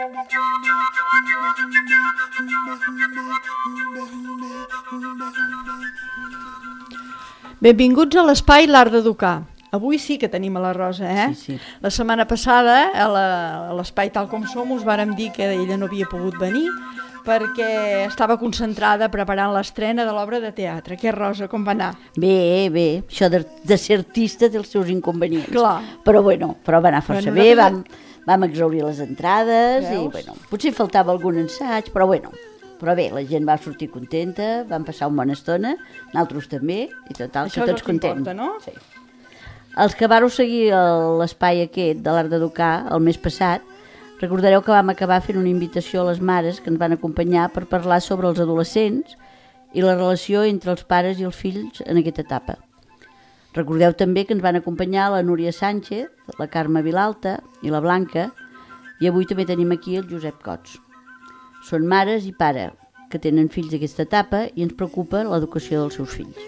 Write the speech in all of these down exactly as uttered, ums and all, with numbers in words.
Benvinguts a l'espai L'Art d'Educar. Avui sí que tenim a la Rosa, eh? Sí, sí. La setmana passada, a la- a l'espai Tal Com Som, us vàrem dir que ella no havia pogut venir perquè estava concentrada preparant l'estrena de l'obra de teatre. Què, Rosa, com va anar? Bé, bé, això de, de ser artista té els seus inconvenients. Clar. Però bueno, però va anar força Bueno, bé, nosaltres- vam, vam exhaurir les entrades i Veus? bueno, potser faltava algun assaig, però bueno, però bé, la gent va sortir contenta, vam passar una bona estona, nosaltres també, i total, Això que és el tots que contents. importa, no? Sí. Els que vareu seguir el- l'espai aquest de l'Art d'Educar el mes passat, recordareu que vam acabar fent una invitació a les mares que ens van acompanyar per parlar sobre els adolescents i la relació entre els pares i els fills en aquesta etapa. Recordeu també que ens van acompanyar la Núria Sánchez, la Carme Vilalta i la Blanca, i avui també tenim aquí el Josep Cots. Són mares i pare que tenen fills d'aquesta etapa i ens preocupa l'educació dels seus fills.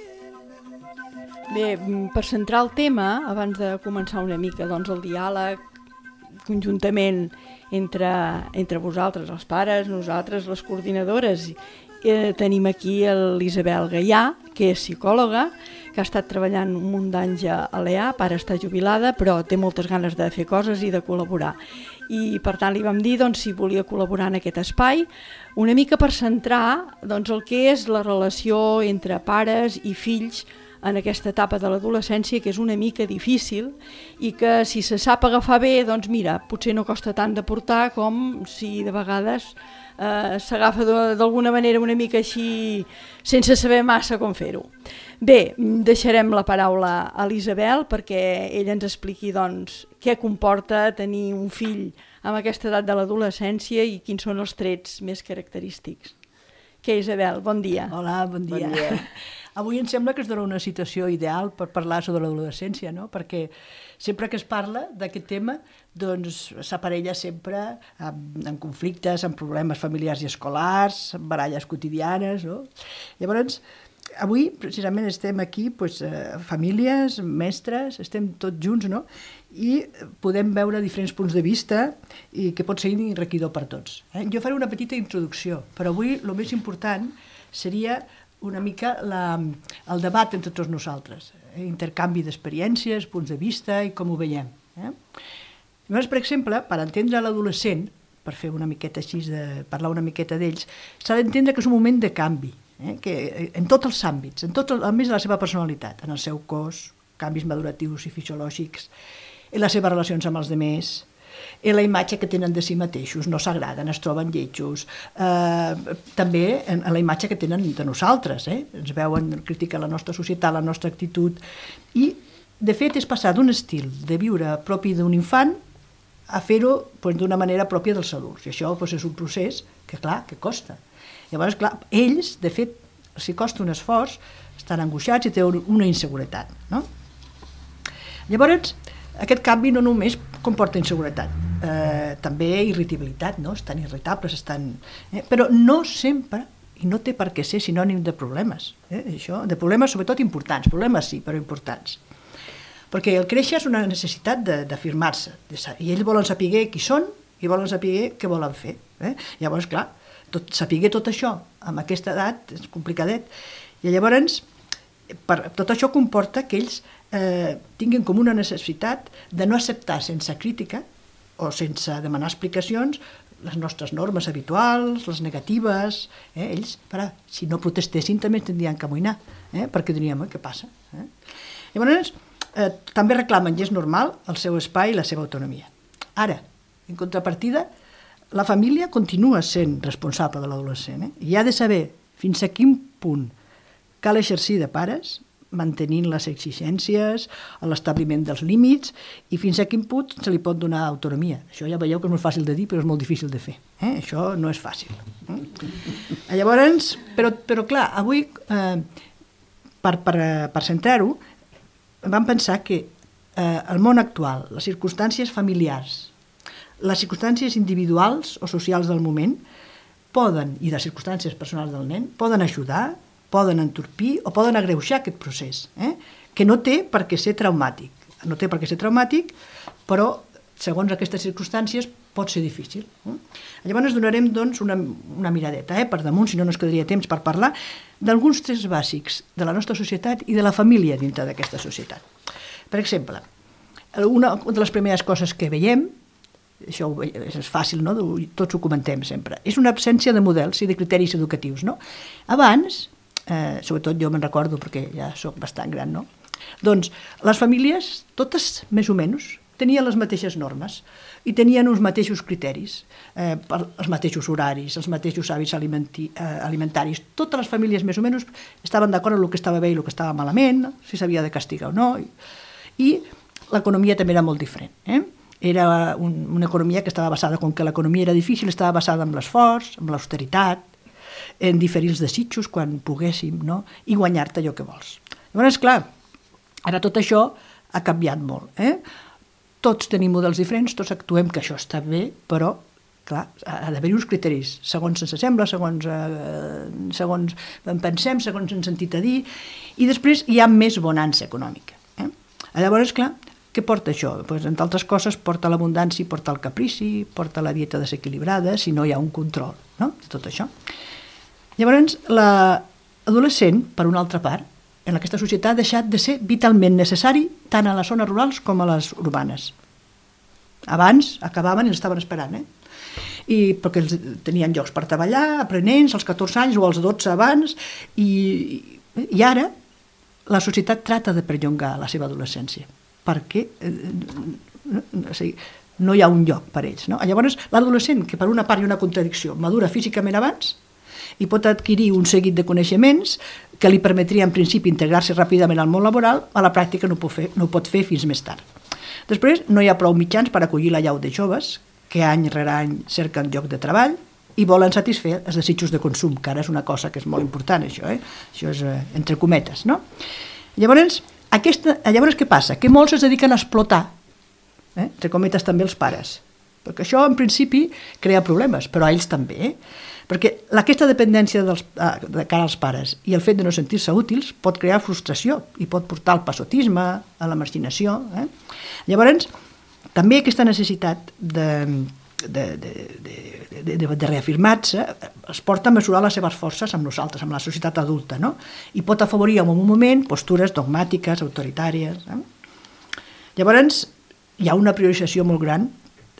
Bé, mm, per centrar el tema, abans de començar una mica doncs, el diàleg conjuntament entre, entre vosaltres, els pares, nosaltres, les coordinadores, eh, tenim aquí l'Isabel Gaià, que és psicòloga, que ha estat treballant un munt d'anys a l'E A, ara està jubilada, però té moltes ganes de fer coses i de col·laborar. I per tant li vam dir doncs, si volia col·laborar en aquest espai, una mica per centrar doncs, el que és la relació entre pares i fills en aquesta etapa de l'adolescència, que és una mica difícil i que si se sap agafar bé, doncs mira, potser no costa tant de portar com si de vegades eh, s'agafa de- d'alguna manera una mica així sense saber massa com fer-ho. Bé, deixarem la paraula a l'Isabel perquè ella ens expliqui doncs, què comporta tenir un fill amb aquesta edat de l'adolescència i quins són els trets més característics. Què, Isabel? Bon dia. Hola, bon dia. Bon dia. Avui em sembla que es dona una situació ideal per parlar sobre l'adolescència, no? Perquè sempre que es parla d'aquest tema, doncs s'aparella sempre amb, amb conflictes, amb problemes familiars i escolars, amb baralles quotidianes, no? Llavors, avui precisament estem aquí, doncs, eh, famílies, mestres, estem tots junts, no? I podem veure diferents punts de vista i que pot ser enriquidor per tots. Eh? Jo faré una petita introducció, però avui el més important seria una mica la, el debat entre tots nosaltres, eh? Intercanvi d'experiències, punts de vista i com ho veiem. Eh? Llavors, per exemple, per entendre l'adolescent, per fer una miqueta així, de parlar una miqueta d'ells, s'ha d'entendre que és un moment de canvi, eh? Que, en tots els àmbits, en tot el, a més de la seva personalitat, en el seu cos, canvis maduratius i fisiològics, en les seves relacions amb els altres, en la imatge que tenen de si mateixos, no s'agraden, es troben lletjos, eh, també en, en la imatge que tenen de nosaltres, eh? Ens veuen, critiquen la nostra societat, la nostra actitud, i de fet és passar d'un estil de viure propi d'un infant a fer-ho pues, d'una manera pròpia dels adults, i això pues, és un procés que clar, que costa. Llavors, clar, ells, de fet, si costa un esforç, estan angoixats i tenen una inseguretat, no? Llavors, aquest canvi no només comporta inseguretat, eh, també irritabilitat, no? Estan irritables, estan... Eh? Però no sempre, i no té per què ser sinònim de problemes, eh? Això, de problemes sobretot importants, problemes sí, però importants. Perquè el créixer és una necessitat d'afirmar-se, i ells volen saber qui són i volen saber què volen fer. Eh? Llavors, clar, tot, saber tot això amb aquesta edat és complicadet, i llavors per, tot això comporta que ells eh, tinguin com una necessitat de no acceptar sense crítica o sense demanar explicacions les nostres normes habituals, les negatives, eh? Ells, per, si no protestessin també tindrien que amoïnar, eh? Perquè diríem, eh, què passa? Eh? Llavors, eh, també reclamen, i és normal, el seu espai i la seva autonomia. Ara, en contrapartida, la família continua sent responsable de l'adolescent, eh? I ha de saber fins a quin punt cal exercir de pares, mantenint les exigències, l'establiment dels límits, i fins a quin punt se li pot donar autonomia. Això ja veieu que és molt fàcil de dir, però és molt difícil de fer. Eh? Això no és fàcil. Eh? Llavors, però, però clar, avui, eh, per, per, per centrar-ho, vam pensar que eh, el món actual, les circumstàncies familiars, les circumstàncies individuals o socials del moment, poden, i les circumstàncies personals del nen, poden ajudar, poden entorpir o poden agreujar aquest procés, eh? Que no té per què ser traumàtic. No té per què ser traumàtic, però segons aquestes circumstàncies pot ser difícil. Llavors donarem doncs, una, una miradeta eh, per damunt, si no, no es quedaria temps per parlar, d'alguns trets bàsics de la nostra societat i de la família dintre d'aquesta societat. Per exemple, una de les primeres coses que veiem, això és fàcil, no? Tots ho comentem sempre, és una absència de models i de criteris educatius. No? Abans, eh, sobretot jo me'n recordo perquè ja soc bastant gran, no? Doncs les famílies, totes més o menys, tenien les mateixes normes i tenien uns mateixos criteris, eh, els mateixos horaris, els mateixos hàbits alimenti, eh, alimentaris. Totes les famílies més o menys estaven d'acord amb el que estava bé i el que estava malament, no? Si s'havia de castigar o no. I, i l'economia també era molt diferent. Eh? Era un, una economia que estava basada, com que l'economia era difícil, estava basada en l'esforç, en l'austeritat, en diferir els desitjos quan poguéssim, no? I guanyar-te allò que vols. Llavors, clar, ara tot això ha canviat molt. Eh? Tots tenim models diferents, tots actuem que això està bé, però, clar, ha d'haver-hi uns criteris, segons ens sembla, segons, eh, segons en pensem, segons ens sentit a dir, i després hi ha més bonança econòmica. Eh? Llavors, clar, què porta això? Pues, entre altres coses, porta l'abundància, porta el caprici, porta la dieta desequilibrada, si no hi ha un control, no? De tot això. Llavors, l'adolescent, per una altra part, en aquesta societat ha deixat de ser vitalment necessari tant a les zones rurals com a les urbanes. Abans acabaven i estaven esperant, eh? I perquè tenien llocs per treballar, aprenents, als catorze anys o als dotze abans, i, i ara la societat trata de perllongar la seva adolescència, perquè eh, o sigui, no hi ha un lloc per ells. No? Llavors, l'adolescent, que per una part hi ha una contradicció, madura físicament abans, i pot adquirir un seguit de coneixements que li permetria en principi integrar-se ràpidament al món laboral, a la pràctica no ho pot fer, no ho pot fer fins més tard. Després, no hi ha prou mitjans per acollir la llau de joves que any rere any cerquen lloc de treball i volen satisfer els desitjos de consum, que ara és una cosa que és molt important, això, eh? Això és eh, entre cometes, no? Llavors, aquesta, llavors, què passa? Que molts es dediquen a explotar, eh? Entre cometes també els pares, perquè això en principi crea problemes, però a ells també, eh? Perquè aquesta dependència dels, de cara als pares i el fet de no sentir-se útils pot crear frustració i pot portar al passotisme, a la marginació. Eh? Llavors, també aquesta necessitat de, de, de, de, de, de, de reafirmar-se els porta a mesurar les seves forces amb nosaltres, amb la societat adulta, no? I pot afavorir en un moment postures dogmàtiques, autoritàries. Eh? Llavors, hi ha una priorització molt gran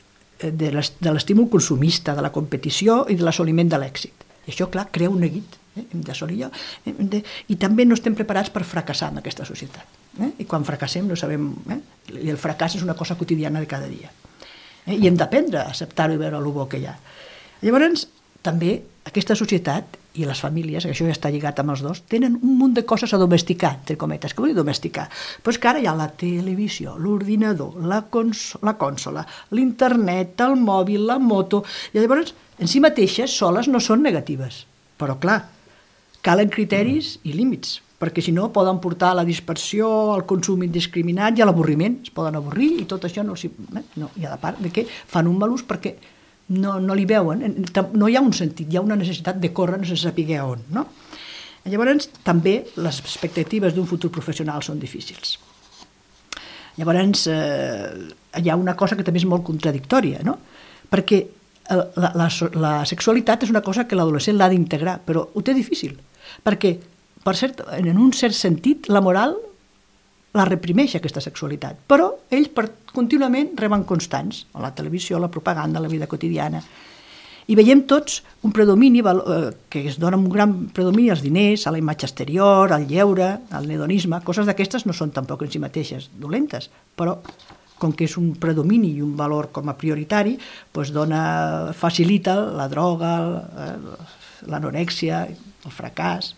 de l'estímul consumista, de la competició i de l'assoliment de l'èxit. I això, clar, crea un neguit. Eh? Hem d'assolir allò. Hem de... I també no estem preparats per fracassar en aquesta societat. Eh? I quan fracassem no sabem... Eh? I el fracàs és una cosa quotidiana de cada dia. Eh? I hem d'aprendre a acceptar-ho i veure el bo que hi ha. Llavors, també aquesta societat i les famílies, que això ja està lligat amb els dos, tenen un munt de coses a domesticar, entre cometes. Què vol dir domesticar? Però és que ara hi ha la televisió, l'ordinador, la, la cònsola, l'internet, el mòbil, la moto, i llavors en si mateixes soles no són negatives. Però clar, calen criteris i límits, perquè si no poden portar a la dispersió, al consum indiscriminat i a l'avorriment. Es poden avorrir i tot això no, no hi ha de part de que fan un mal ús perquè No, no li veuen, no hi ha un sentit, hi ha una necessitat de córrer sense saber on. No? Llavors, també les expectatives d'un futur professional són difícils. Llavors, eh, hi ha una cosa que també és molt contradictòria, no? Perquè la, la, la sexualitat és una cosa que l'adolescent l'ha d'integrar, però ho té difícil, perquè per cert, en un cert sentit la moral la reprimeix aquesta sexualitat, però ells per, contínuament reben constants, a la televisió, a la propaganda, a la vida quotidiana, i veiem tots un predomini eh, que es dona un gran predomini als diners, a la imatge exterior, al lleure, al hedonisme. Coses d'aquestes no són tampoc en si mateixes dolentes, però com que és un predomini i un valor com a prioritari, doncs dona, facilita la droga, l'anorèxia, el fracàs.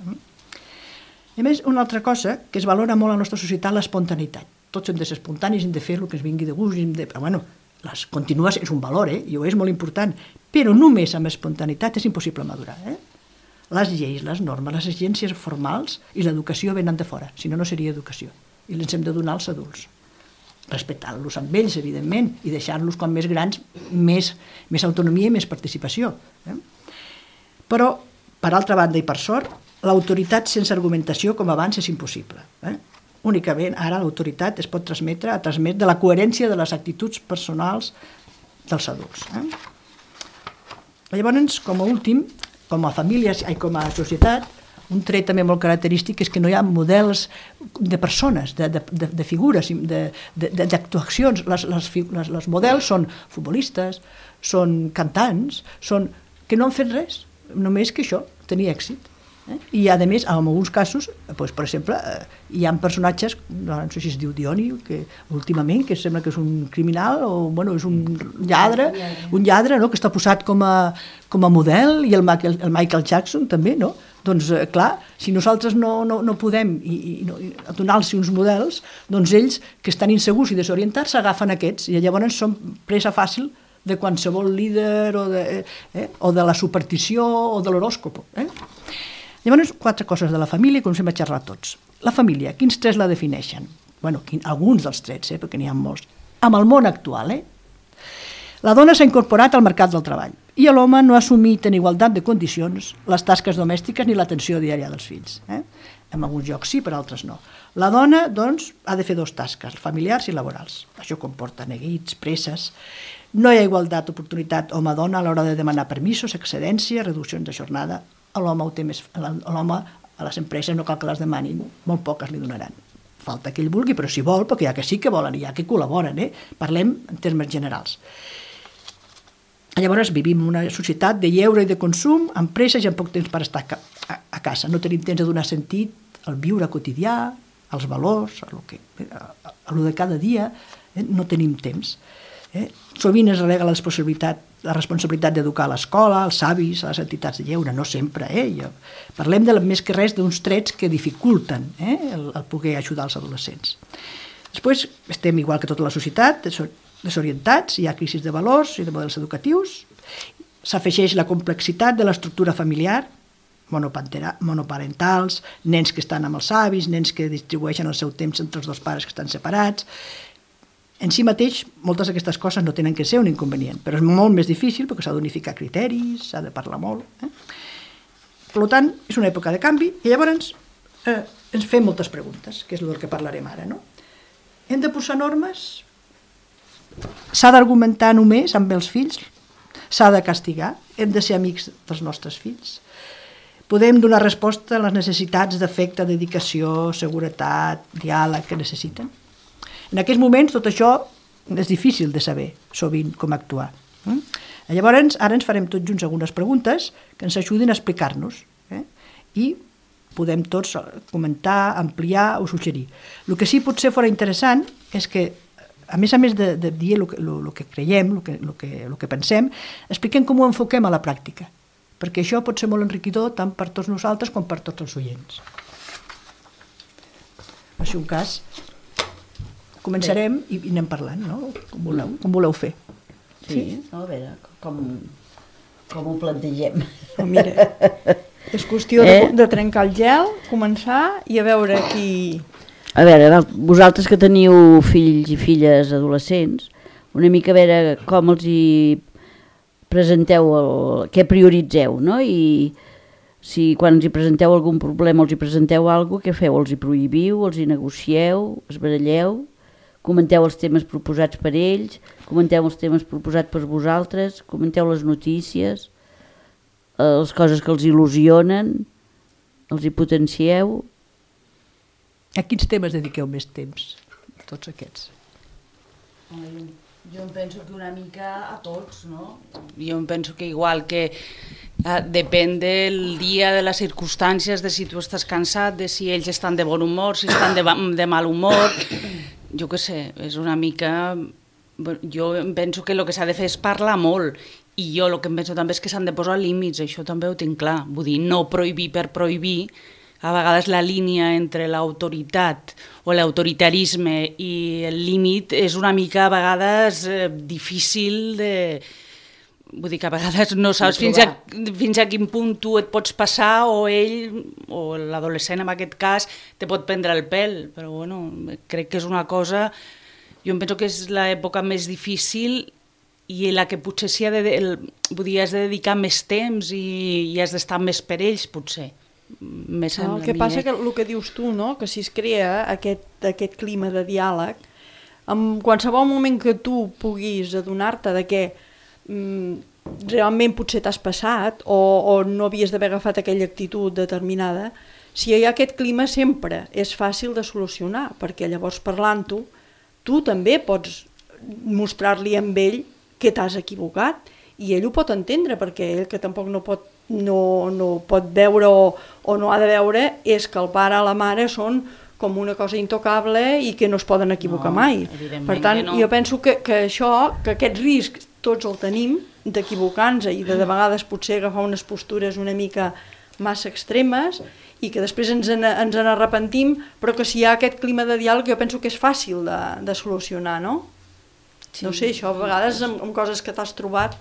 A més, una altra cosa que es valora molt a la nostra societat, l'espontaneïtat. Tots hem de ser espontanis, hem de fer el que ens vingui de gust, hem de... però bueno, les continues és un valor, eh? I ho és molt important, però només amb espontaneïtat és impossible madurar. Eh? Les lleis, les normes, les exigències formals i l'educació venen de fora, si no, no seria educació. I les hem de donar als adults, respectant-los amb ells, evidentment, i deixant-los quan més grans més, més autonomia i més participació. Eh? Però, per altra banda i per sort, l'autoritat sense argumentació, com abans, és impossible. Eh? Únicament, ara l'autoritat es pot transmetre a transmetre de la coherència de les actituds personals dels adults. Eh? Llavors, com a últim, com a famílies i com a societat, un tret també molt característic és que no hi ha models de persones, de, de, de, de figures, d'actuacions. Les, les, les, les models són futbolistes, són cantants, són que no han fet res, només que això, tenir èxit. Eh? I a més, en alguns casos, doncs, per exemple, eh, hi ha personatges, no sé si es diu Dioni, que últimament que sembla que és un criminal o bueno, és un lladre, un lladre, no? Que està posat com a, com a model, i el Michael, el Michael Jackson també, no? Doncs eh, clar, si nosaltres no, no, no podem i, i, no, donar-los uns models, doncs ells, que estan insegurs i desorientats, s'agafen aquests, i llavors són presa fàcil de qualsevol líder o de, eh, o de la superstició o de l'horòscopo. Eh? Llavors, quatre coses de la família, com sempre xerrar tots. La família, quins trets la defineixen? Bueno, quin, alguns dels trets, eh, perquè n'hi ha molts. Amb el món actual, eh? La dona s'ha incorporat al mercat del treball i l'home no ha assumit en igualtat de condicions les tasques domèstiques ni l'atenció diària dels fills. Eh? En alguns llocs sí, per altres no. La dona, doncs, ha de fer dos tasques, familiars i laborals. Això comporta neguits, presses. No hi ha igualtat d'oportunitat home-dona a l'hora de demanar permisos, excedències, reduccions de jornada. L'home ho té més... L'home a les empreses no cal que les demanin, molt poques li donaran. Falta que ell vulgui, però si vol, perquè hi ha que sí que volen, hi ha que col·laboren, eh? Parlem en termes generals. Llavors vivim en una societat de lleure i de consum, amb presses i amb poc temps per estar a casa. No tenim temps de donar sentit al viure quotidià, als valors, a lo, que, a lo de cada dia, eh? No tenim temps. Eh? Sovint es relega la responsabilitat, la responsabilitat d'educar a l'escola, als avis, a les entitats de lleure, no sempre. Eh? Jo, parlem de, més que res d'uns trets que dificulten eh? el, el poder ajudar els adolescents. Després estem igual que tota la societat, desorientats, hi ha crisis de valors i de models educatius, s'afegeix la complexitat de l'estructura familiar, monoparentals, nens que estan amb els avis, nens que distribueixen el seu temps entre els dos pares que estan separats. En si mateix, moltes d'aquestes coses no tenen que ser un inconvenient, però és molt més difícil perquè s'ha d'unificar criteris, s'ha de parlar molt. Eh? Per tant, és una època de canvi i llavors eh, ens fem moltes preguntes, que és el que parlarem ara. No? Hem de posar normes? S'ha d'argumentar només amb els fills? S'ha de castigar? Hem de ser amics dels nostres fills? Podem donar resposta a les necessitats d'afecte, dedicació, seguretat, diàleg que necessiten? En aquests moments tot això és difícil de saber, sovint, com actuar. Llavors, ara ens farem tots junts algunes preguntes que ens ajudin a explicar-nos eh? I podem tots comentar, ampliar o suggerir. El que sí potser fora interessant és que, a més a més de, de dir el que, el que creiem, el que, el, que, el que pensem, expliquem com ho enfoquem a la pràctica, perquè això pot ser molt enriquidor tant per tots nosaltres com per tots els oients. Va ser un cas... Començarem i, i anem parlant, no? Com voleu, com voleu fer. Sí, sí? No, a veure, com, com ho plantegem. Oh, mira, és qüestió eh? de, de trencar el gel, començar i a veure qui... A veure, vosaltres que teniu fills i filles adolescents, una mica a veure com els hi presenteu, el, què prioritzeu, no? I si quan els hi presenteu algun problema, els hi presenteu alguna cosa, què feu? Els hi prohibiu, els hi negocieu, es baralleu? Comenteu els temes proposats per ells, comenteu els temes proposats per vosaltres, comenteu les notícies, les coses que els il·lusionen, els hi potencieu. A quins temes dediqueu més temps, tots aquests? Jo em penso que una mica a tots, no? Jo em penso que igual que eh, depèn del dia, de les circumstàncies, de si tu estàs cansat, de si ells estan de bon humor, si estan de, de mal humor... Jo què sé, és una mica... Jo em penso que el que s'ha de fer és parlar molt i jo el que em penso també és que s'han de posar límits, això també ho tinc clar. Vull dir, no prohibir per prohibir, a vegades la línia entre l'autoritat o l'autoritarisme i el límit és una mica a vegades eh, difícil de... Vull dir que a vegades no saps fins a, fins a quin punt tu et pots passar o ell, o l'adolescent en aquest cas, te pot prendre el pèl. Però bueno, crec que és una cosa... Jo em penso que és l'època més difícil i la que potser s'hi ha de, el, vull dir, has de dedicar més temps i, i has d'estar més per ells, potser. Més no, el que passa eh? que el que dius tu, no? Que si es crea aquest, aquest clima de diàleg, en qualsevol moment que tu puguis adonar-te de que mm, realment potser t'has passat o, o no havies d'haver agafat aquella actitud determinada, si hi ha aquest clima sempre és fàcil de solucionar, perquè llavors parlant-ho, tu també pots mostrar-li amb ell que t'has equivocat i ell ho pot entendre, perquè ell que tampoc no pot, no, no pot veure o, o no ha de veure és que el pare o la mare són com una cosa intocable i que no es poden equivocar no, mai. Per tant, no. jo penso que, que això, que aquest risc tots el tenim d'equivocar-nos i de, de vegades potser agafar unes postures una mica massa extremes i que després ens en, ens en arrepentim, però que si hi ha aquest clima de diàleg jo penso que és fàcil de, de solucionar, no? Sí. No sé, això a vegades amb, amb coses que t'has trobat.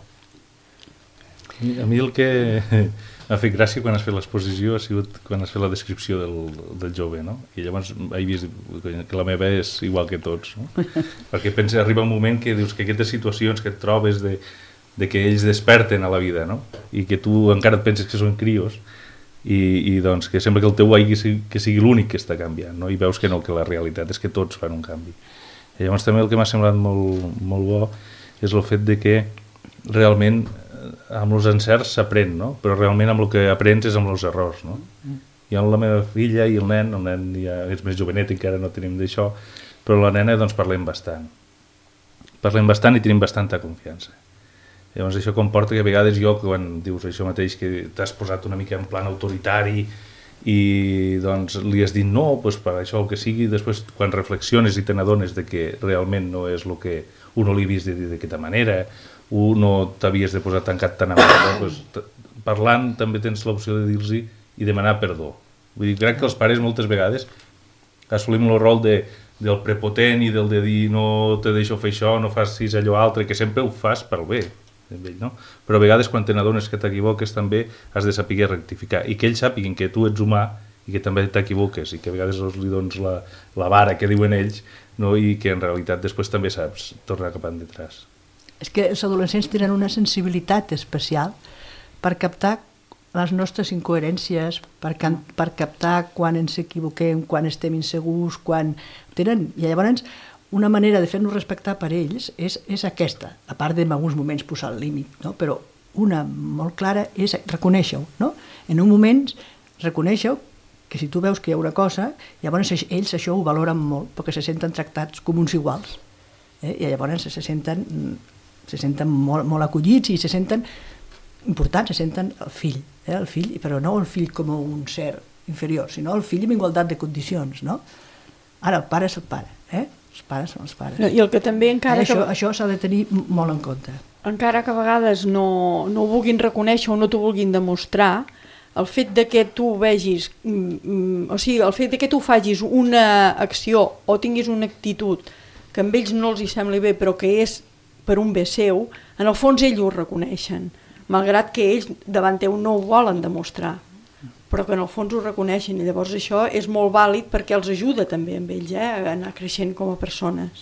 A mi el que m'ha fet gràcia quan has fet l'exposició ha sigut quan has fet la descripció del, del jove, no? I llavors he vist que la meva és igual que tots, no? Perquè pensa, arriba un moment que dius que aquestes situacions que et trobes de, de que ells desperten a la vida, no? I que tu encara et penses que són crios i, i doncs que sembla que el teu hagi que sigui l'únic que està canviant, no? I veus que no, que la realitat és que tots fan un canvi. I llavors també el que m'ha semblat molt, molt bo és el fet de que realment amb els encerts s'aprèn, no? Però realment amb el que aprens és amb els errors, no? I amb la meva filla i el nen, el nen ja és més jovenet, encara no tenim d'això, però la nena doncs parlem bastant. Parlem bastant i tenim bastanta confiança. Llavors això comporta que a vegades jo, quan dius això mateix, que t'has posat una mica en plan autoritari i doncs li has dit no, doncs per això el que sigui, després quan reflexiones i te n'adones de que realment no és el que un no li havies de dir d'aquesta manera, un no t'havies de posar tancat tan amable, doncs, parlant també tens l'opció de dir-los i demanar perdó. Vull dir, crec que els pares moltes vegades assolim el rol de, del prepotent i del de dir no te deixo fer això, no facis allò altre, que sempre ho fas pel bé. No? Però a vegades quan te n'adones que t'equivoques també has de saber rectificar i que ells sàpiguen que tu ets humà i que també t'equivoques i que a vegades els li dones la, la vara que diuen ells, no? I que en realitat després també saps tornar cap endetràs. És que els adolescents tenen una sensibilitat especial per captar les nostres incoherències, per, can, per captar quan ens equivoquem, quan estem insegurs, quan tenen... I llavors una manera de fer-nos respectar per ells és, és aquesta, a part de en alguns moments posar el límit, no? Però una molt clara és reconèixer-ho, no? En un moment reconèixer-ho, que si tu veus que hi ha una cosa, llavors ells això ho valoren molt, perquè se senten tractats com uns iguals, eh? I llavors se senten, se senten molt, molt acollits i se senten importants, se senten el fill, eh? El fill, però no el fill com un ser inferior, sinó el fill amb igualtat de condicions, no? Ara, el pare és el pare, eh? Els pares són els pares. No, I el que també encara... Eh, això que... això s'ha de tenir molt en compte. Encara que a vegades no, no ho vulguin reconèixer o no t'ho vulguin demostrar, el fet de que tu vegis, mm, o sigui, el fet de que tu facis una acció o tinguis una actitud que amb ells no els hi sembli bé però que és per un bé seu, en el fons ells ho reconeixen, malgrat que ells davant teu no ho volen demostrar, però que en el fons ho reconeixen i llavors això és molt vàlid perquè els ajuda també amb ells eh, a anar creixent com a persones.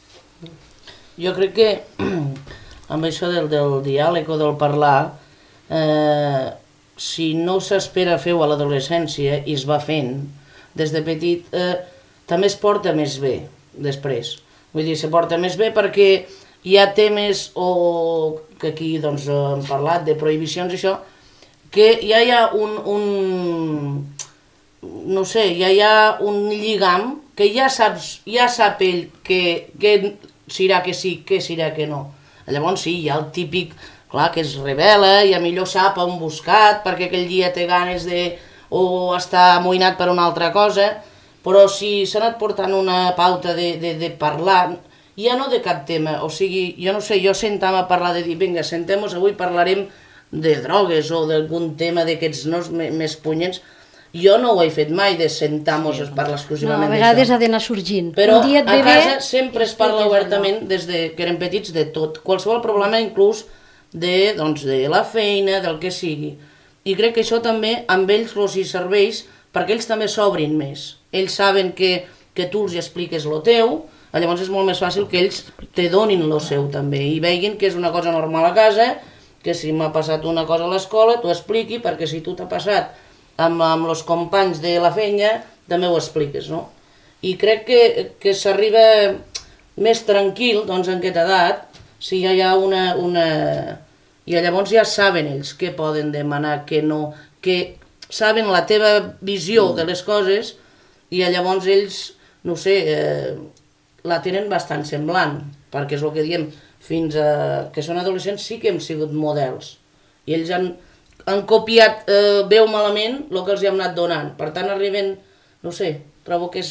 Jo crec que amb això del, del diàleg o del parlar, eh, si no s'espera fer-ho a l'adolescència i es va fent des de petit, eh, també es porta més bé després. Vull dir, se porta més bé perquè hi ha temes o que aquí doncs, hem parlat de prohibicions i això, que ja hi ha un, un no sé, ja hi ha un lligam que ja saps, ja sap ell que, que serà que sí, que serà que no. Llavors sí, hi ha el típic, clar, que es revela i a millor sap on buscat perquè aquell dia té ganes de o està amoïnat per una altra cosa, però si s'ha anat portant una pauta de, de, de parlar, ja no de cap tema, o sigui, jo no sé, jo sentam a parlar de dir, vinga, sentem-nos, avui parlarem de drogues o d'algun tema d'aquests no, més punyents. Jo no ho he fet mai de sentar-nos a parlar exclusivament d'això. No, a vegades ha d'anar sorgint. Però a casa sempre es parla obertament des de que eren petits de tot. Qualsevol problema inclús de, doncs, de la feina, del que sigui. I crec que això també amb ells els hi serveix perquè ells també s'obrin més. Ells saben que, que tu els expliques el teu, llavors és molt més fàcil que ells te donin el seu també i veguin que és una cosa normal a casa, que si m'ha passat una cosa a l'escola, t'ho expliqui, perquè si tu t'ha passat amb, amb els companys de la feina, també ho expliques, no? I crec que, que s'arriba més tranquil, doncs en aquesta edat, si ja hi ha una... una... I llavors ja saben ells què poden demanar, què no, que saben la teva visió de les coses i llavors ells, no sé, eh, la tenen bastant semblant, perquè és el que diem, fins a que són adolescents sí que hem sigut models. I ells han, han copiat eh, bé o malament el que els hi hem anat donant. Per tant, arriben, no sé, trobo que és,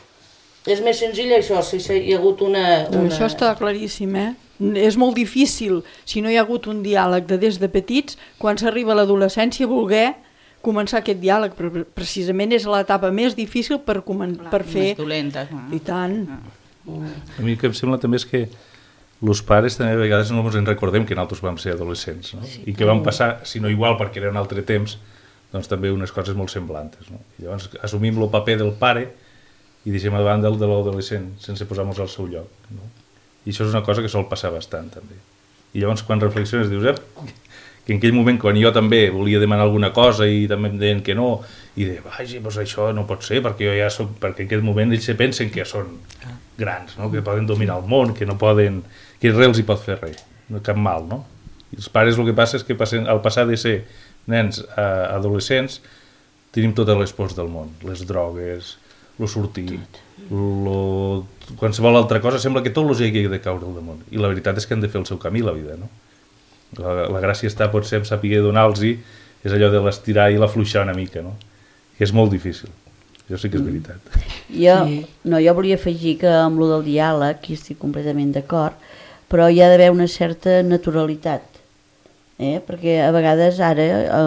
és més senzill això, si hi ha hagut una... una... Això està claríssim, eh? És molt difícil, si no hi ha hagut un diàleg de des de petits, quan s'arriba a l'adolescència, voler començar aquest diàleg, però precisament és l'etapa més difícil per, comen per fer... Més dolenta. I tant. A mi el que em sembla també és que els pares també a vegades no ens en recordem que nosaltres vam ser adolescents, no? Sí. I que vam passar, si no igual perquè era un altre temps, doncs també unes coses molt semblantes, no? I llavors assumim el paper del pare i deixem a banda el de l'adolescent sense posar-nos al seu lloc, no? I això és una cosa que sol passar bastant també. I llavors quan reflexiones dius, eh, que en aquell moment quan jo també volia demanar alguna cosa i també em deien que no, i de, vaja, doncs això no pot ser perquè jo ja soc, perquè en aquest moment ells se pensen que ja són grans, no? Que poden dominar el món, que no poden, que res els hi pot fer res, no cap mal, no? I els pares el que passa és que passen, al passar de ser nens a adolescents tenim totes les pors del món, les drogues, el sortir, lo... qualsevol altra cosa, sembla que tot els hagi de caure al damunt. I la veritat és que han de fer el seu camí la vida, no? La, la gràcia està potser en saber donar-los-hi, és allò de l'estirar i l'afluixar una mica, no? Que és molt difícil. Jo sí que és veritat. Jo, no, jo volia afegir que amb lo del diàleg, hi estic completament d'acord, però hi ha d'haver una certa naturalitat, eh? Perquè a vegades ara,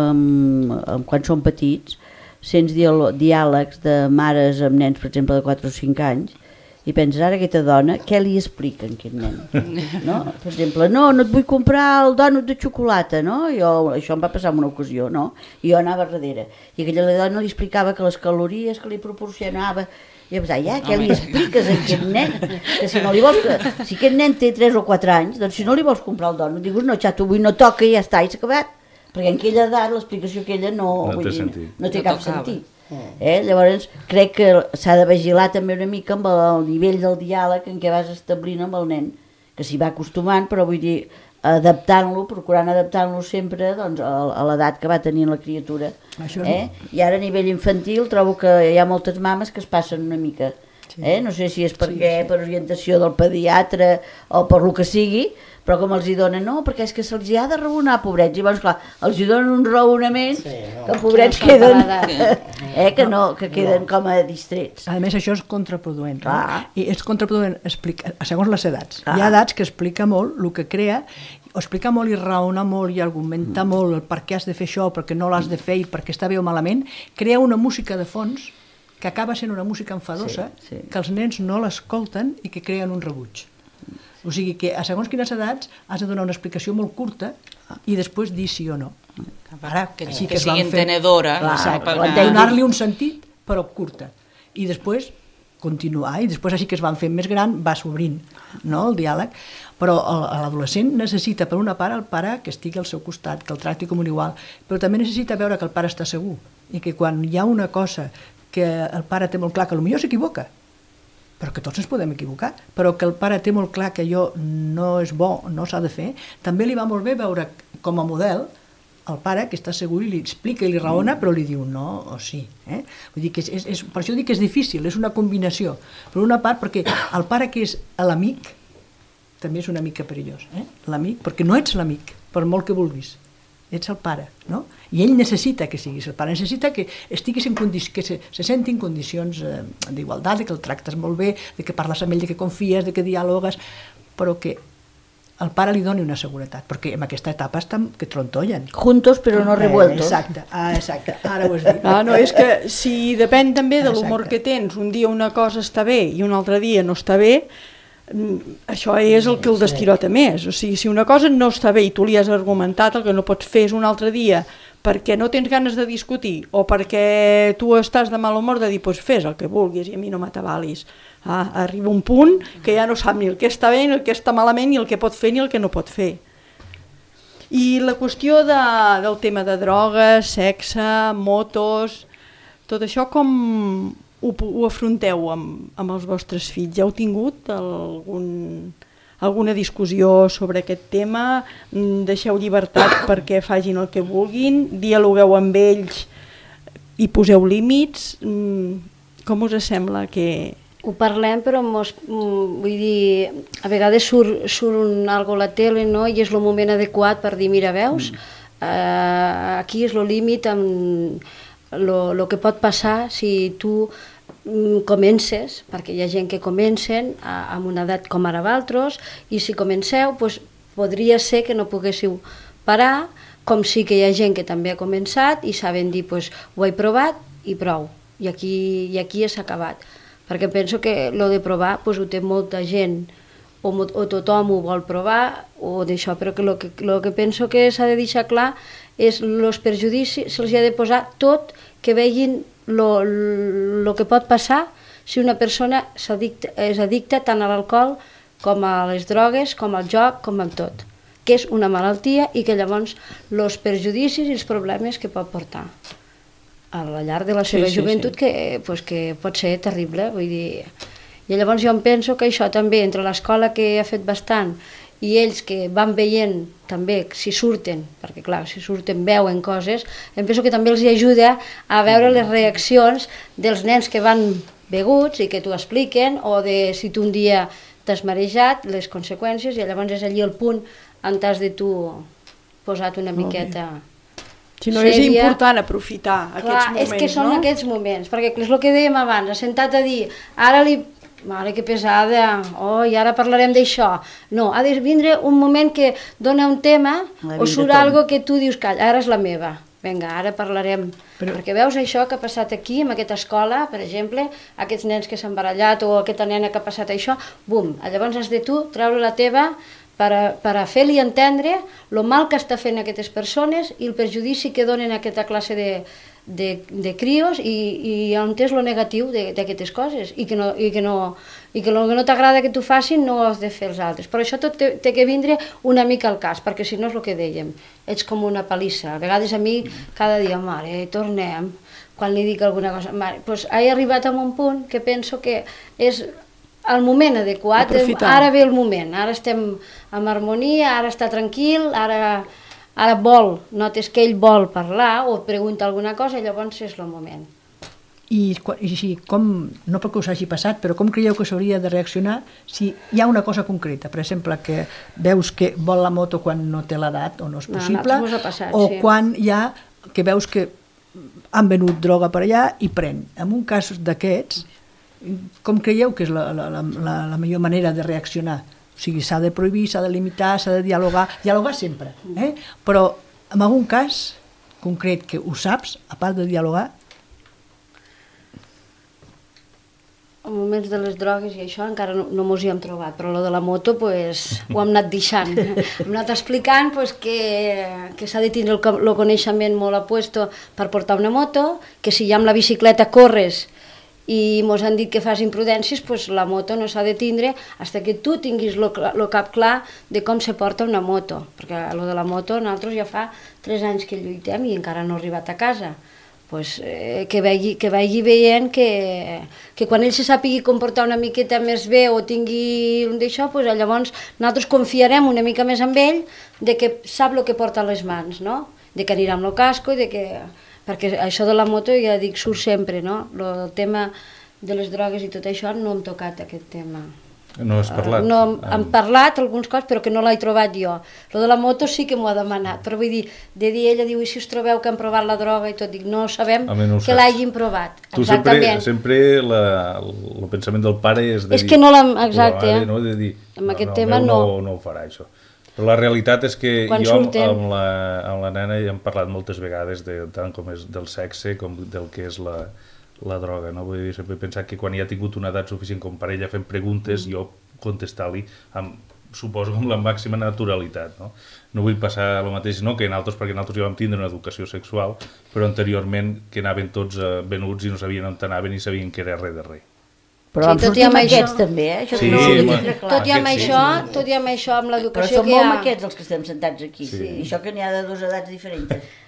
um, quan són petits, sents diàlegs de mares amb nens, per exemple, de quatre o cinc anys, i penses, ara aquesta dona, què li explica a aquest nen? No? Per exemple, no, no et vull comprar el dònut de xocolata, no? Jo, això em va passar en una ocasió, no? I jo anava darrere, i aquella dona li explicava que les calories que li proporcionava, i jo pensava, ja, què li expliques a aquest nen? Que si no li vols, que, si aquest nen té tres o quatre anys, doncs si no li vols comprar el dònut, dius, no, xato, avui no toca i ja està, i s'ha acabat. Perquè en aquella edat l'explicació aquella no, no, vull té, dir, no té no cap tocava. sentit. Eh? Llavors crec que s'ha de vigilar també una mica amb el nivell del diàleg en què vas establint amb el nen, que s'hi va acostumant, però vull dir, adaptant-lo, procurant adaptant-lo sempre doncs, a, a l'edat que va tenir la criatura. Això eh? I ara a nivell infantil trobo que hi ha moltes mames que es passen una mica. Sí. Eh? No sé si és perquè, sí, sí. per orientació del pediatre o per lo que sigui, però com els hi donen, no, perquè és que se'ls ha de raonar, pobrets, i llavors, clar, els hi donen un raonament sí, no. que pobrets que no queden, eh, que, no, que queden no. com a distrets. A més, això és contraproduent, no? Ah. I és contraproduent explica, segons les edats. Ah. Hi ha edats que explica molt el que crea, o explica molt i raona molt i argumenta mm. molt el per què has de fer això, per què no l'has de fer i per què està bé o malament, crea una música de fons que acaba sent una música enfadosa, sí, sí. que els nens no l'escolten i que creen un rebuig. O sigui que a segons quines edats has de donar una explicació molt curta i després dir sí o no. Ara, que, sí que, que sigui es van fer... entenedora. Exacte, no, donar-li un sentit, però curta. I després continuar, i després així que es van fent més gran, va s'obrint, no?, el diàleg. Però l'adolescent necessita, per una part, el pare que estigui al seu costat, que el tracti com un igual, però també necessita veure que el pare està segur i que quan hi ha una cosa que el pare té molt clar que potser s'equivoca, però que tots ens podem equivocar, però que el pare té molt clar que allò no és bo, no s'ha de fer, també li va molt bé veure com a model el pare que està segur i li explica i li raona, però li diu no o sí. Eh? Vull dir que és, és, és, per això dic que és difícil, és una combinació. Per una part, perquè el pare que és l'amic també és una mica perillós. Eh? L'amic, perquè no ets l'amic, per molt que vulguis. Ets el pare, no? I ell necessita que siguis el pare, necessita que estiguis en condicions, que se, se senti en condicions eh, d'igualtat, de que el tractes molt bé, de que parles amb ell, de que confies, de que dialogues, però que el pare li doni una seguretat, perquè en aquesta etapa estan que trontollen. Juntos però no revueltos. Exacte, ah, exacte, ara ho has dit. Ah, no, és que si depèn també de l'humor que tens, un dia una cosa està bé i un altre dia no està bé, això és el que el destirota més. O sigui, si una cosa no està bé i tu li has argumentat, el que no pots fer és un altre dia perquè no tens ganes de discutir o perquè tu estàs de mal humor de dir, doncs fes el que vulguis i a mi no m'atabalis. Ah, arriba un punt que ja no sap ni el que està bé, ni el que està malament, ni el que pot fer ni el que no pot fer. I la qüestió de, del tema de drogues, sexe, motos, tot això com ho, ho afronteu amb, amb els vostres fills? Ja heu tingut algun, alguna discussió sobre aquest tema? Deixeu llibertat perquè facin el que vulguin? Dialogueu amb ells i poseu límits? Com us sembla que... Ho parlem, però mos, vull dir, a vegades surt, surt un, algo a la tele, no? I és el moment adequat per dir, mira, veus, mm. uh, aquí és el límit amb el que pot passar si tu um, comences, perquè hi ha gent que comencen a, amb una edat com ara vosaltres, i si comenceu, pues, podria ser que no poguéssiu parar, com sí que hi ha gent que també ha començat i saben dir, pues, ho he provat i prou, i aquí, i aquí s'ha acabat. Perquè penso que lo de provar pues, ho té molta gent o, o tothom ho vol provar o d'això, però que el que, lo que penso que s'ha de deixar clar és els perjudicis, se'ls ha de posar tot que vegin el que pot passar si una persona és addicta, és addicta tant a l'alcohol com a les drogues, com al joc, com a tot, que és una malaltia i que llavors els perjudicis i els problemes que pot portar al llarg de la seva sí, sí, joventut sí. Que, pues, que pot ser terrible, vull dir... I llavors jo em penso que això també, entre l'escola que ha fet bastant i ells que van veient també si surten, perquè clar, si surten veuen coses, em penso que també els ajuda a veure les reaccions dels nens que van beguts i que t'ho expliquen, o de si tu un dia t'has marejat, les conseqüències, i llavors és allí el punt on t'has de tu posat una miqueta... Si no, és important aprofitar clar, aquests moments, és que són no? aquests moments, perquè és el que dèiem abans, ha sentat a dir, ara li... Mare, que pesada, oh, i ara parlarem d'això. No, ha de vindre un moment que dona un tema o surt algo que tu dius, calla, ara és la meva. Vinga, ara parlarem. Però... Perquè veus això que ha passat aquí, en aquesta escola, per exemple, aquests nens que s'han barallat o aquesta nena que ha passat això, bum, llavors has de tu treure la teva per a, per a fer-li entendre el mal que està fent aquestes persones i el perjudici que donen a aquesta classe de, de, de crios i, i on és el negatiu d'aquestes coses i que no, i que no, i que el que no t'agrada que tu facin no ho has de fer els altres. Però això tot té, té que vindre una mica al cas, perquè si no és el que dèiem, ets com una palissa. A vegades a mi cada dia, mare, tornem, quan li dic alguna cosa, mare, doncs he arribat a un punt que penso que és el moment adequat, ara ve el moment, ara estem en harmonia, ara està tranquil, ara, ara vol, notes que ell vol parlar o pregunta alguna cosa, llavors és el moment. I, i com, no perquè us hagi passat, però com creieu que s'hauria de reaccionar si hi ha una cosa concreta, per exemple, que veus que vol la moto quan no té l'edat o no és possible, no, passat, o sí. Quan hi ha que veus que han venut droga per allà i pren. En un cas d'aquests, com creieu que és la, la, la, la millor manera de reaccionar? O sigui, s'ha de prohibir, s'ha de limitar, s'ha de dialogar, dialogar sempre, eh? Però en algun cas concret que ho saps, a part de dialogar... En moments de les drogues i això encara no, no mos hi hem trobat, però lo de la moto pues, ho hem anat deixant. Hem anat explicant pues, que, que s'ha de tindre el, el coneixement molt apuesto per portar una moto, que si ja amb la bicicleta corres i mos han dit que fas imprudències, pues la moto no s'ha de tindre fins que tu tinguis el cap clar de com se porta una moto, perquè lo de la moto nosaltres ja fa tres anys que lluitem i encara no ha arribat a casa. Pues, eh, que, vegi, que vagi veient que, que quan ell se sàpigui comportar una miqueta més bé o tingui un d'això, pues, llavors nosaltres confiarem una mica més en ell de que sap el que porta a les mans, no? De que anirà amb el casco i de que... Perquè això de la moto, ja dic, surt sempre, no? El tema de les drogues i tot això no hem tocat aquest tema. No has parlat? Uh, no, hem um... parlat alguns cops, però que no l'he trobat jo. Lo de la moto sí que m'ho ha demanat, però vull dir, de dir, ella diu, i si us trobeu que han provat la droga i tot, dic, no sabem no que l'hagin provat. Tu sempre, sempre la, el pensament del pare és de és dir... que no l'hem, exacte, mare, no? De dir, amb no, aquest no, tema no. no. No ho farà, això. Però la realitat és que quan jo amb, surten... amb, la, amb la nena hi hem parlat moltes vegades de, tant com és del sexe com del que és la, la droga, no? Vull dir, sempre he pensat que quan hi ha tingut una edat suficient com per ella fent preguntes, mm. jo contestar-li amb, suposo amb la màxima naturalitat, no? No vull passar el mateix, no? Que en altres, perquè nosaltres ja vam tindre una educació sexual, però anteriorment que anaven tots eh, venuts i no sabien on anaven i sabien que era res de res. Però sí, tot i amb aquests això... també, eh? Això sí, no ma... tot i amb sí, això, sí. tot i amb això, amb l'educació que hi ha... Però són molt aquests els que estem sentats aquí, sí. I això que n'hi ha de dues edats diferents.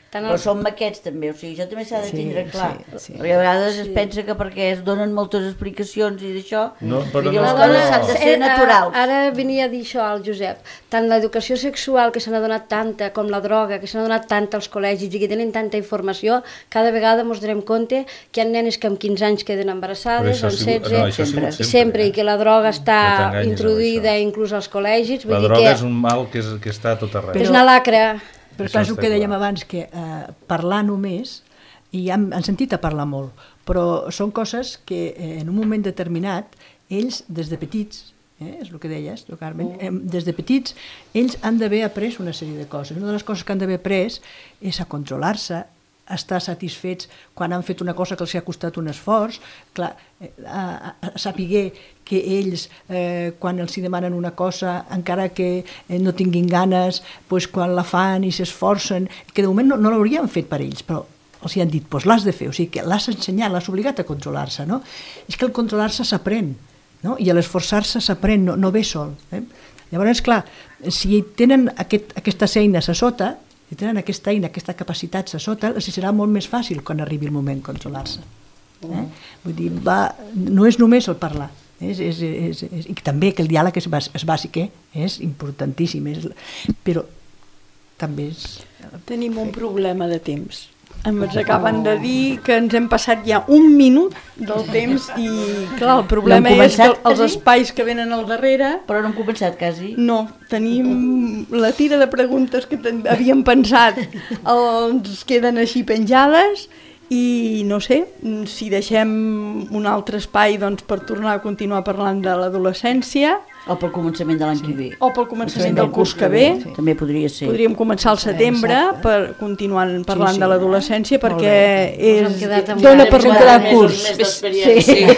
Tant Però el... són maquets també, o sigui, això també s'ha de Sí, tindre clar. sí, sí. Perquè a vegades es pensa que perquè es donen moltes explicacions i d'això, No, però vull dir, no- les no, coses no. s'han de ser Eh, naturals. Ara venia a dir això al Josep. Tant l'educació sexual, que se n'ha donat tanta, com la droga, que se n'ha donat tanta als col·legis i que tenen tanta informació, cada vegada ens donem compte que hi ha nenes que amb quinze anys queden Però embarassades, això ha amb sigut- setze, no, això ha sigut i sempre, sempre, eh? i que la droga està No t'enganyis amb introduïda això. inclús als col·legis. Vull La dir droga que és un mal que, és, que està a tot arreu. és una lacra. Però Això clar, és el està que dèiem clar. abans, que eh, parlar només, i hem, han sentit a parlar molt, però són coses que eh, en un moment determinat, ells, des de petits, eh, és el que deies, tu, Carmen, eh, des de petits, ells han d'haver après una sèrie de coses. Una de les coses que han d'haver après és a controlar-se, a estar satisfets quan han fet una cosa que els ha costat un esforç, clar, eh, a, a, a saber que ells, eh, quan els hi demanen una cosa, encara que eh, no tinguin ganes, pues, quan la fan i s'esforcen, que de moment no, no l'haurien fet per ells, però els hi han dit, pues, l'has de fer, o sigui que l'has ensenyat, l'has obligat a controlar-se, no? És que el controlar-se s'aprèn, no? I l'esforçar-se s'aprèn, no, no ve sol. Eh? Llavors, clar, si tenen aquest, aquestes eines a sota, si tenen aquesta eina, aquesta capacitat a sota, els serà molt més fàcil quan arribi el moment controlar-se. Eh? Vull dir, va, no és només el parlar, és, és, és, és, i també que el diàleg és, bàs, és bàsic, eh? És importantíssim, és, però també és... Tenim un problema de temps. Ens acaben de dir que ens hem passat ja un minut del temps i, clar, el problema No hem és que començat, els quasi? espais que venen al darrere... Però no hem començat quasi. No, tenim la tira de preguntes que ten- havíem pensat, ens queden així penjades i no sé, si deixem un altre espai doncs, per tornar a continuar parlant de l'adolescència O pel començament de l'any que ve. o pel començament del curs que ve. Sí. També podria ser. Podríem començar al setembre Exacte. per continuar parlant Sí, sí. de l'adolescència perquè Ens hem és, quedat amb dona ganes per un de gran mesos curs. Més d'experiència.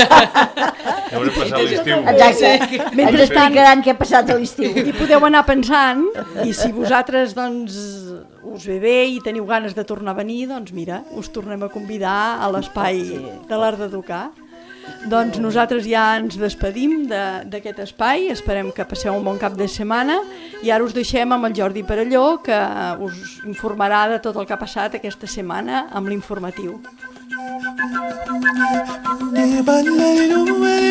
Ja haurem passat l'estiu. Exacte. Ens Mentrestant- explicaran què ha passat a l'estiu. I podeu anar pensant, i si vosaltres doncs, us ve bé i teniu ganes de tornar a venir, doncs mira, us tornem a convidar a l'espai de l'Art d'Educar. Doncs nosaltres ja ens despedim de- d'aquest espai, esperem que passeu un bon cap de setmana i ara us deixem amb el Jordi Perelló, que us informarà de tot el que ha passat aquesta setmana amb l'informatiu. Yeah, but let it away.